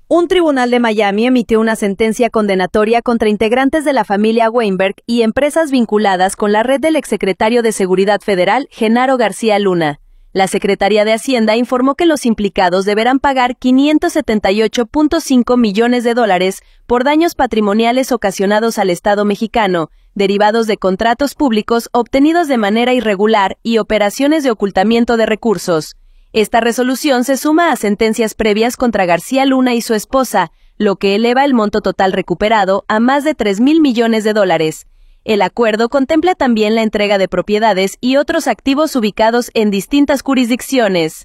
Un tribunal de Miami emitió una sentencia condenatoria contra integrantes de la familia Weinberg y empresas vinculadas con la red del exsecretario de Seguridad Federal, Genaro García Luna. La Secretaría de Hacienda informó que los implicados deberán pagar $578.5 millones por daños patrimoniales ocasionados al Estado mexicano, derivados de contratos públicos obtenidos de manera irregular y operaciones de ocultamiento de recursos. Esta resolución se suma a sentencias previas contra García Luna y su esposa, lo que eleva el monto total recuperado a más de $3,000 millones. El acuerdo contempla también la entrega de propiedades y otros activos ubicados en distintas jurisdicciones.